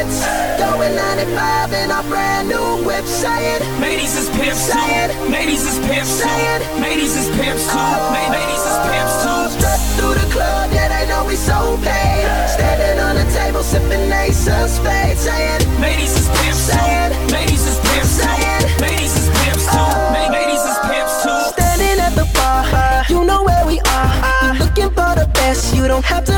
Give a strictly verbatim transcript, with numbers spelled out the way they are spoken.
hits. Going ninety-five in our brand new whip. Say it. Ladies is pimps too. Ladies is pimps too. Ladies is pimps too. Ladies is pimps too. Strut through the club, yeah, they know we so paid. Standing on the table, sipping Ace of Spades. Say it. Ladies is pimps too. Ladies is pimps too. Ladies is pimps too. Ladies is pimps too. Standing at the bar, you know where we are. You looking for the best, you don't have to